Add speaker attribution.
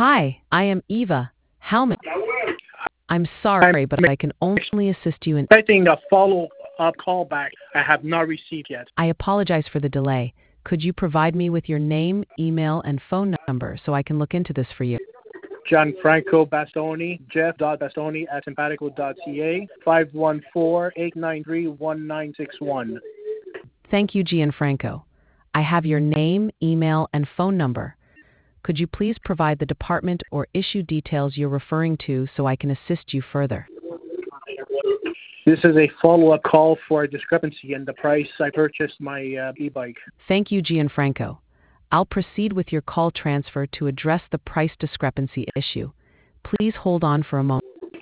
Speaker 1: Hi, I am Eva Hellman. I'm sorry, but I can only assist you in.
Speaker 2: Expecting a follow-up call back I have not received yet.
Speaker 1: I apologize for the delay. Could you provide me with your name, email, and phone number so I can look into this for you?
Speaker 2: Gianfranco Bastoni, jeff.bastoni@simpatico.ca, 514-893-1961.
Speaker 1: Thank you, Gianfranco. I have your name, email, and phone number. Could you please provide the department or issue details you're referring to so I can assist you further?
Speaker 2: This is a follow-up call for a discrepancy in the price I purchased my e-bike.
Speaker 1: Thank you, Gianfranco. I'll proceed with your call transfer to address the price discrepancy issue. Please hold on for a moment.